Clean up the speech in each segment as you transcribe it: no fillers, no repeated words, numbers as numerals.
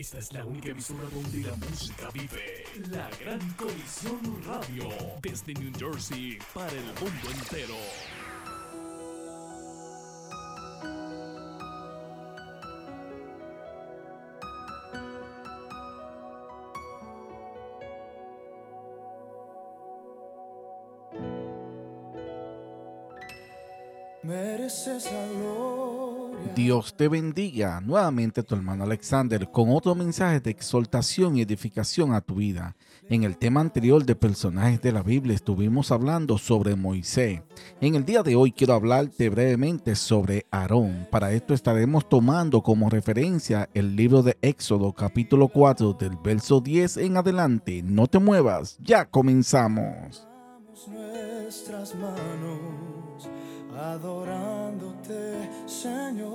Esta es la única emisora donde la música vive. La Gran Colisión Radio. Desde New Jersey para el mundo entero. Mereces la gloria. Dios te bendiga. Nuevamente tu hermano Alexander con otro mensaje de exhortación y edificación a tu vida. En el tema anterior de personajes de la Biblia estuvimos hablando sobre Moisés. En el día de hoy quiero hablarte brevemente sobre Aarón. Para esto estaremos tomando como referencia el libro de Éxodo capítulo 4 del verso 10 en adelante. No te muevas, ya comenzamos. Nuestras manos adorándote, Señor.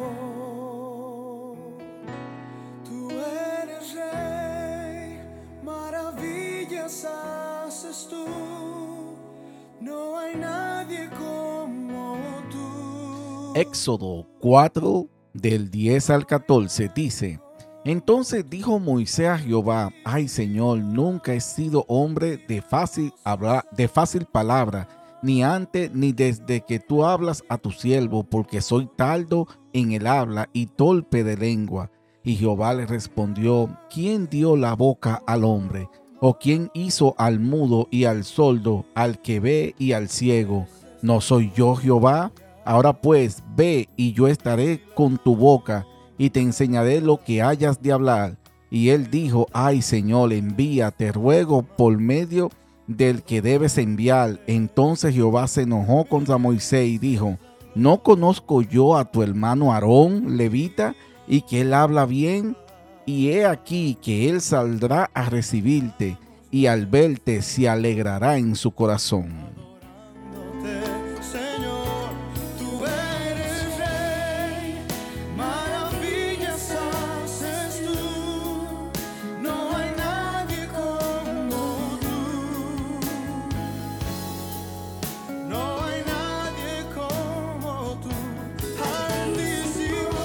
Tú eres Rey, maravillas haces tú. No hay nadie como tú. Éxodo 4 del 10 al 14 dice: Entonces dijo Moisés a Jehová: Ay, Señor, nunca he sido hombre de fácil palabra, ni antes ni desde que tú hablas a tu siervo, porque soy tardo en el habla y torpe de lengua. Y Jehová le respondió: ¿Quién dio la boca al hombre? ¿O quién hizo al mudo y al sordo, al que ve y al ciego? ¿No soy yo Jehová? Ahora pues, ve, y yo estaré con tu boca, y te enseñaré lo que hayas de hablar. Y él dijo: Ay, Señor, envía, te ruego, por medio del que debes enviar. Entonces Jehová se enojó contra Moisés y dijo: ¿No conozco yo a tu hermano Aarón, levita, y que él habla bien? Y he aquí que él saldrá a recibirte, y al verte se alegrará en su corazón. Señor, tú eres Rey, maravillas haces tú. No hay nadie como tú. No hay nadie como tú. Altísimo,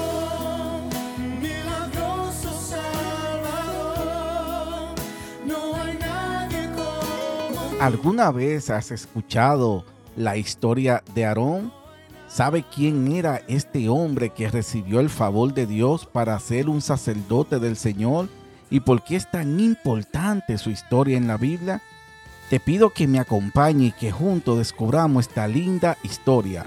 milagroso Salvador. No hay nadie como tú. ¿Alguna vez has escuchado la historia de Aarón? ¿Sabe quién era este hombre que recibió el favor de Dios para ser un sacerdote del Señor? ¿Y por qué es tan importante su historia en la Biblia? Te pido que me acompañe y que juntos descubramos esta linda historia.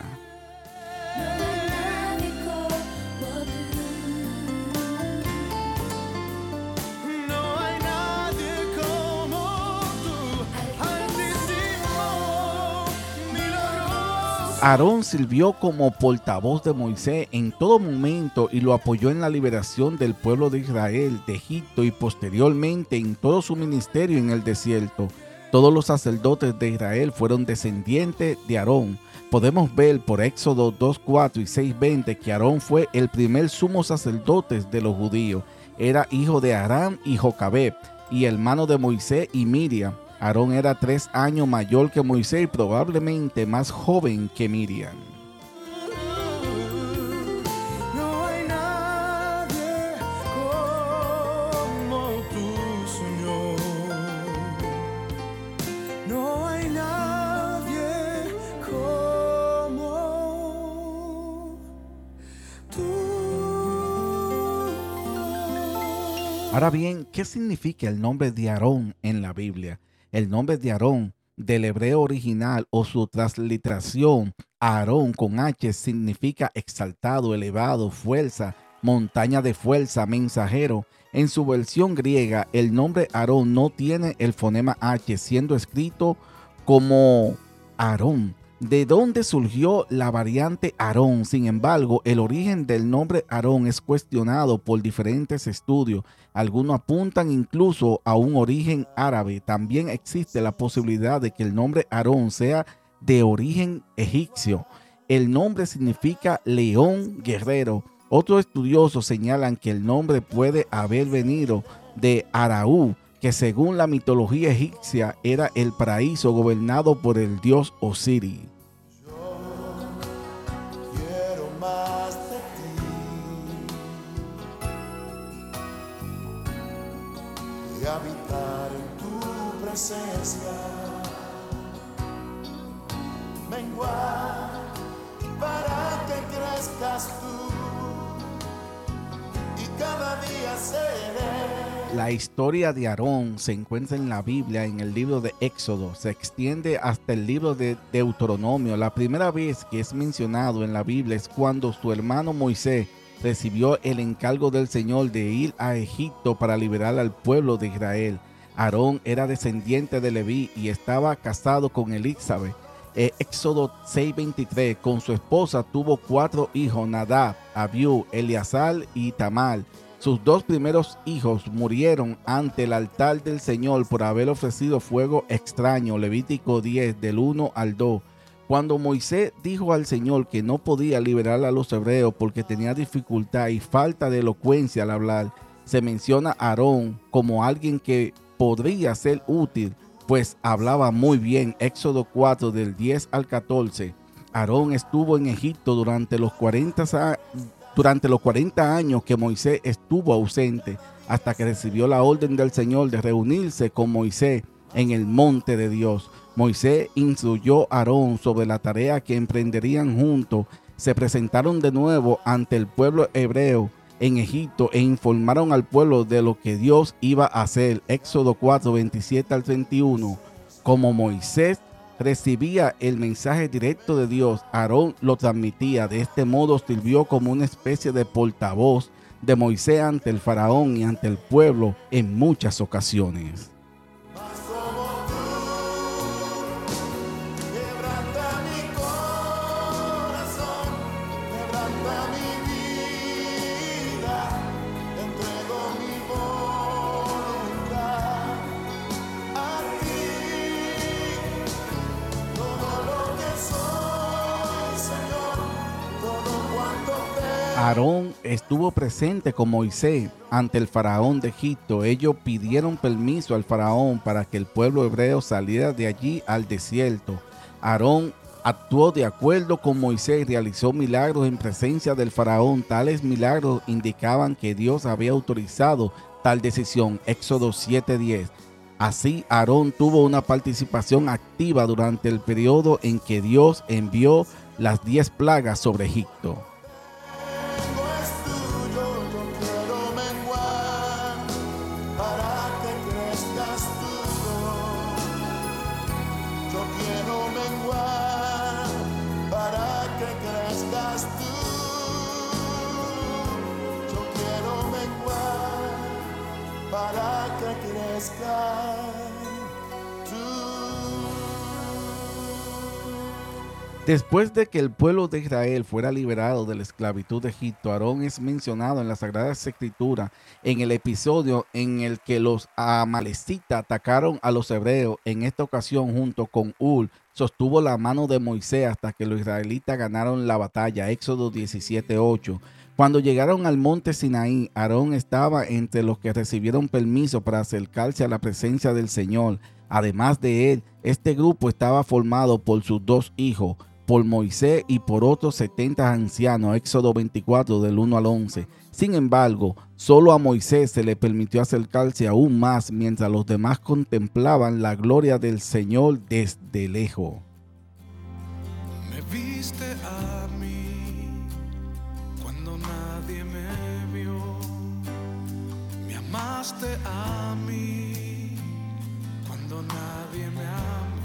No hay nadie como tú, altísimo, milagroso. Aarón sirvió como portavoz de Moisés en todo momento y lo apoyó en la liberación del pueblo de Israel de Egipto y posteriormente en todo su ministerio en el desierto. Todos los sacerdotes de Israel fueron descendientes de Aarón. Podemos ver por Éxodo 2:4 y 6:20 que Aarón fue el primer sumo sacerdote de los judíos. Era hijo de Aram y Jocabed y hermano de Moisés y Miriam. Aarón era 3 años mayor que Moisés y probablemente más joven que Miriam. No hay nadie como tú, Señor. No hay nadie como tú. Ahora bien, ¿qué significa el nombre de Aarón en la Biblia? El nombre de Aarón del hebreo original o su transliteración Aarón con H significa exaltado, elevado, fuerza, montaña de fuerza, mensajero. En su versión griega, el nombre Aarón no tiene el fonema H, siendo escrito como Aarón. ¿De dónde surgió la variante Aarón? Sin embargo, el origen del nombre Aarón es cuestionado por diferentes estudios. Algunos apuntan incluso a un origen árabe. También existe la posibilidad de que el nombre Aarón sea de origen egipcio. El nombre significa león guerrero. Otros estudiosos señalan que el nombre puede haber venido de Araú, que según la mitología egipcia era el paraíso gobernado por el dios Osiris. Quiero más de ti. de habitar en tu presencia. Menguar para que crezcas tú y cada día seré. La historia de Aarón se encuentra en la Biblia, en el libro de Éxodo. Se extiende hasta el libro de Deuteronomio. La primera vez que es mencionado en la Biblia es cuando su hermano Moisés recibió el encargo del Señor de ir a Egipto para liberar al pueblo de Israel. Aarón era descendiente de Leví y estaba casado con Elizabeth. Éxodo 6:23, con su esposa tuvo 4 hijos, Nadab, Abiú, Eleazar y Tamar. Sus 2 primeros hijos murieron ante el altar del Señor por haber ofrecido fuego extraño. Levítico 10, del 1 al 2. Cuando Moisés dijo al Señor que no podía liberar a los hebreos porque tenía dificultad y falta de elocuencia al hablar, se menciona a Aarón como alguien que podría ser útil, pues hablaba muy bien. Éxodo 4, del 10 al 14. Aarón estuvo en Egipto durante los 40 años que Moisés estuvo ausente, hasta que recibió la orden del Señor de reunirse con Moisés en el monte de Dios. Moisés instruyó a Aarón sobre la tarea que emprenderían juntos. Se presentaron de nuevo ante el pueblo hebreo en Egipto e informaron al pueblo de lo que Dios iba a hacer. Éxodo 4, 27 al 31. Como Moisés recibía el mensaje directo de Dios, Aarón lo transmitía. De este modo sirvió como una especie de portavoz de Moisés ante el faraón y ante el pueblo en muchas ocasiones. Quebranta mi corazón, quebranta mi vida, entrego mi voluntad a ti. Todo lo que soy, Señor, todo cuanto tengo. Aarón estuvo presente con Moisés ante el faraón de Egipto. Ellos pidieron permiso al faraón para que el pueblo hebreo saliera de allí al desierto. Aarón actuó de acuerdo con Moisés y realizó milagros en presencia del faraón. Tales milagros indicaban que Dios había autorizado tal decisión. Éxodo 7:10. Así, Aarón tuvo una participación activa durante el periodo en que Dios envió las 10 plagas sobre Egipto. No es tuyo, yo quiero menguar para que crezcas tú. Yo quiero menguar para que crezcas tú. Yo quiero menguar para que crezcas tú. Después de que el pueblo de Israel fuera liberado de la esclavitud de Egipto, Aarón es mencionado en las Sagradas Escrituras en el episodio en el que los amalecitas atacaron a los hebreos. En esta ocasión, junto con Hur, sostuvo la mano de Moisés hasta que los israelitas ganaron la batalla. Éxodo 17:8. Cuando llegaron al monte Sinaí, Aarón estaba entre los que recibieron permiso para acercarse a la presencia del Señor. Además de él, este grupo estaba formado por sus 2 hijos, por Moisés y por otros 70 ancianos. Éxodo 24, del 1 al 11. Sin embargo, solo a Moisés se le permitió acercarse aún más, mientras los demás contemplaban la gloria del Señor desde lejos. Me viste a mí cuando nadie me vio, me amaste a mí cuando nadie me amó,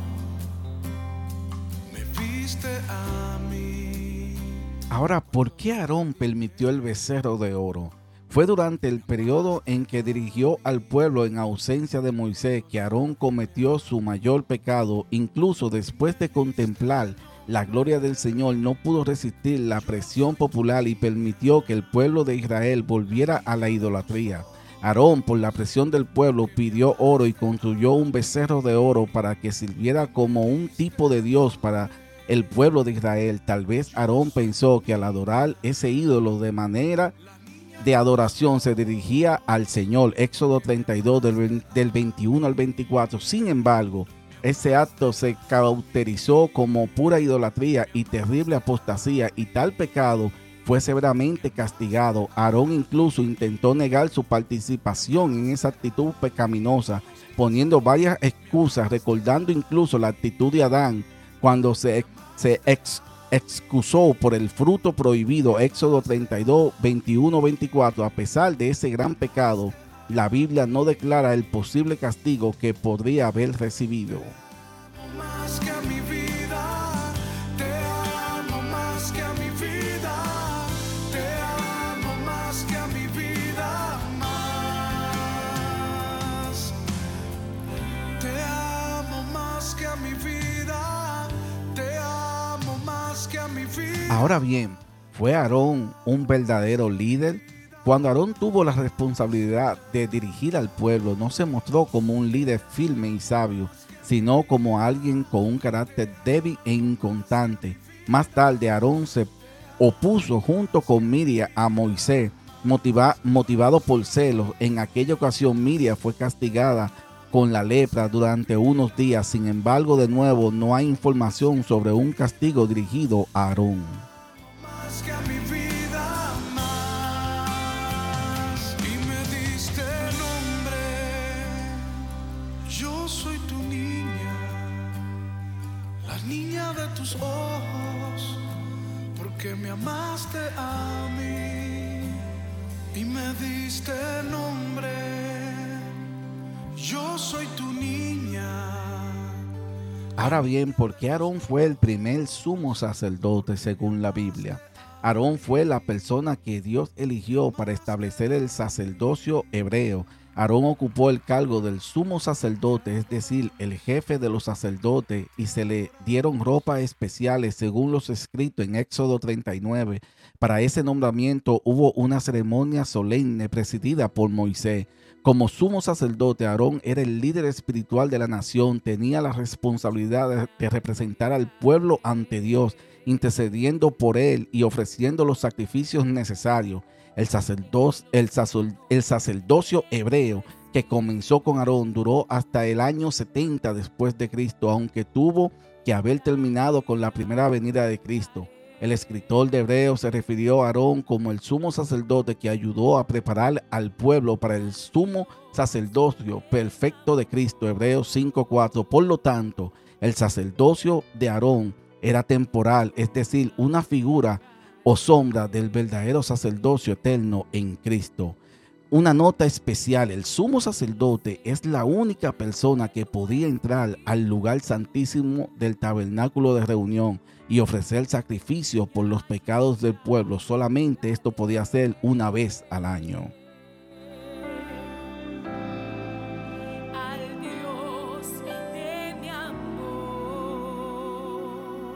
me viste a mí. Ahora, ¿por qué Aarón permitió el becerro de oro? Fue durante el periodo en que dirigió al pueblo en ausencia de Moisés que Aarón cometió su mayor pecado. Incluso después de contemplar la gloria del Señor, no pudo resistir la presión popular y permitió que el pueblo de Israel volviera a la idolatría. Aarón, por la presión del pueblo, pidió oro y construyó un becerro de oro para que sirviera como un tipo de Dios para el pueblo de Israel. Tal vez Aarón pensó que al adorar ese ídolo de manera de adoración se dirigía al Señor. Éxodo 32 del 21 al 24. Sin embargo, ese acto se caracterizó como pura idolatría y terrible apostasía, y tal pecado fue severamente castigado. Aarón incluso intentó negar su participación en esa actitud pecaminosa, poniendo varias excusas, recordando incluso la actitud de Adán cuando se excusó por el fruto prohibido, Éxodo 32, 21, 24. A pesar de ese gran pecado, la Biblia no declara el posible castigo que podría haber recibido. Más que a mi vida, te amo más que a mi vida, te amo más que a mi vida, más. Te amo más que a mi vida, te amo más que a mi vida. Ahora bien, ¿fue Aarón un verdadero líder? Cuando Aarón tuvo la responsabilidad de dirigir al pueblo, no se mostró como un líder firme y sabio, sino como alguien con un carácter débil e inconstante. Más tarde, Aarón se opuso junto con Miriam a Moisés, motivado por celos. En aquella ocasión, Miriam fue castigada con la lepra durante unos días. Sin embargo, de nuevo, no hay información sobre un castigo dirigido a Aarón. Más que a mi vida, más. Y me diste nombre. Yo soy tu niña, la niña de tus ojos, porque me amaste a mí y me diste nombre. Yo soy tu niña. Ahora bien, ¿por qué Aarón fue el primer sumo sacerdote según la Biblia? Aarón fue la persona que Dios eligió para establecer el sacerdocio hebreo. Aarón ocupó el cargo del sumo sacerdote, es decir, el jefe de los sacerdotes, y se le dieron ropas especiales según los escritos en Éxodo 39. Para ese nombramiento hubo una ceremonia solemne presidida por Moisés. Como sumo sacerdote, Aarón era el líder espiritual de la nación, tenía la responsabilidad de representar al pueblo ante Dios, intercediendo por él y ofreciendo los sacrificios necesarios. El sacerdocio hebreo que comenzó con Aarón duró hasta el año 70 después de Cristo, aunque tuvo que haber terminado con la primera venida de Cristo. El escritor de Hebreos se refirió a Aarón como el sumo sacerdote que ayudó a preparar al pueblo para el sumo sacerdocio perfecto de Cristo, Hebreos 5:4. Por lo tanto, el sacerdocio de Aarón era temporal, es decir, una figura o sombra del verdadero sacerdocio eterno en Cristo. Una nota especial: el sumo sacerdote es la única persona que podía entrar al lugar santísimo del tabernáculo de reunión y ofrecer sacrificio por los pecados del pueblo. Solamente esto podía hacer una vez al año. Al Dios de mi amor,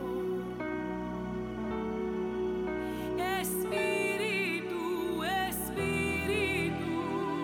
Espíritu, Espíritu,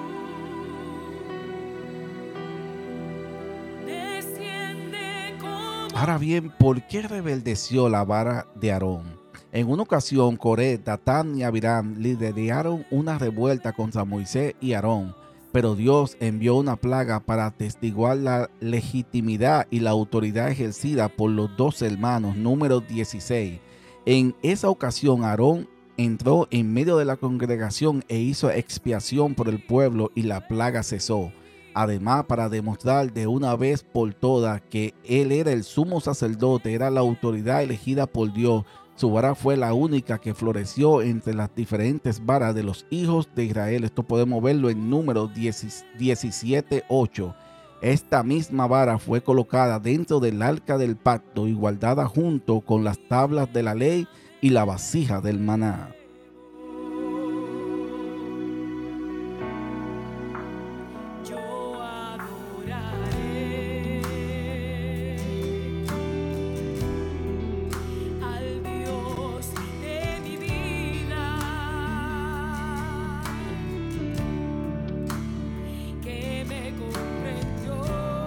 desciende como... Ahora bien, ¿por qué rebeldeció la vara de Aarón? En una ocasión, Coré, Datán y Abiram lideraron una revuelta contra Moisés y Aarón, pero Dios envió una plaga para atestiguar la legitimidad y la autoridad ejercida por los dos hermanos. Número 16. En esa ocasión, Aarón entró en medio de la congregación e hizo expiación por el pueblo y la plaga cesó. Además, para demostrar de una vez por todas que él era el sumo sacerdote, era la autoridad elegida por Dios, su vara fue la única que floreció entre las diferentes varas de los hijos de Israel. Esto podemos verlo en Números 17:8. Esta misma vara fue colocada dentro del arca del pacto y guardada junto con las tablas de la ley y la vasija del maná. Yo adoraré al Dios de mi vida, que me comprendió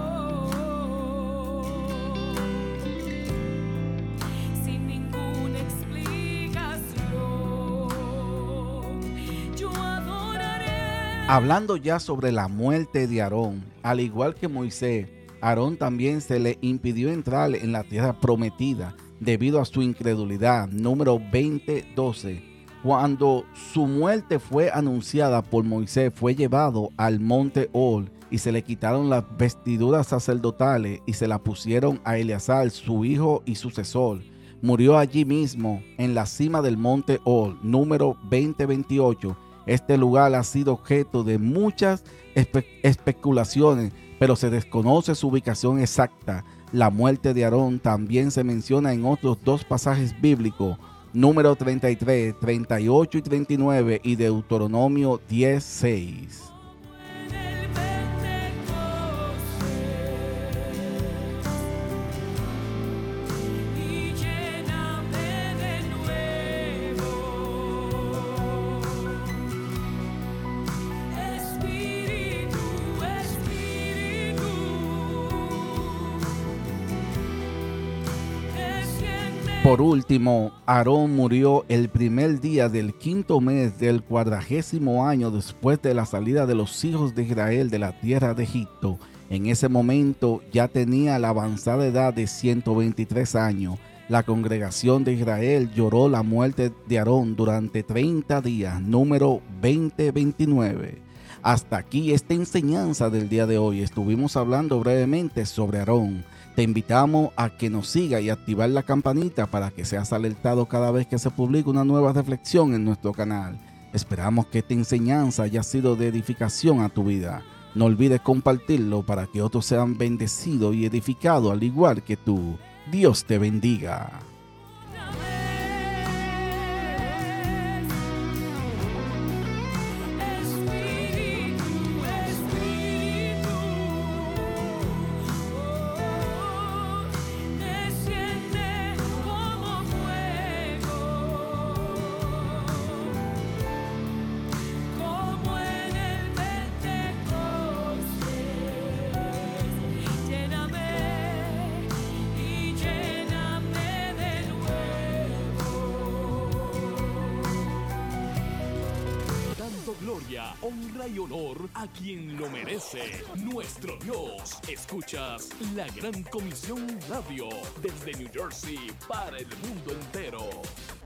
sin ninguna explicación. Yo adoraré. Hablando ya sobre la muerte de Aarón, al igual que Moisés, Aarón también se le impidió entrar en la tierra prometida debido a su incredulidad. Número 20:12. Cuando su muerte fue anunciada por Moisés, fue llevado al monte Hor y se le quitaron las vestiduras sacerdotales y se las pusieron a Eleazar, su hijo y sucesor. Murió allí mismo, en la cima del monte Hor, número 2028. Este lugar ha sido objeto de muchas especulaciones, pero se desconoce su ubicación exacta. La muerte de Aarón también se menciona en otros dos pasajes bíblicos, número 33, 38 y 39 y Deuteronomio 10:6. Por último, Aarón murió el primer día del quinto mes del 40º año después de la salida de los hijos de Israel de la tierra de Egipto. En ese momento ya tenía la avanzada edad de 123 años. La congregación de Israel lloró la muerte de Aarón durante 30 días, número 2029. Hasta aquí esta enseñanza del día de hoy. Estuvimos hablando brevemente sobre Aarón. Te invitamos a que nos siga y activar la campanita para que seas alertado cada vez que se publique una nueva reflexión en nuestro canal. Esperamos que esta enseñanza haya sido de edificación a tu vida. No olvides compartirlo para que otros sean bendecidos y edificados al igual que tú. Dios te bendiga. Gloria, honra y honor a quien lo merece, nuestro Dios. Escuchas la Gran Comisión Radio desde New Jersey para el mundo entero.